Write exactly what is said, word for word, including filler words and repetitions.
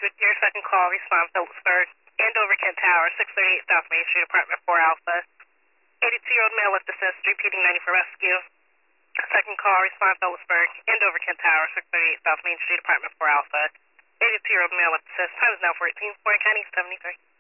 with your second call, respond Phillipsburg, Andover, Kent Tower, six thirty-eight South Main Street, apartment four Alpha. eighty-two-year-old male left assist, repeating ninety for rescue. Second call, respond Phillipsburg, Andover, Kent Tower, six thirty-eight South Main Street, apartment four Alpha. eighty-two-year-old male left assist, time is now fourteen, Warren County, seventy-three.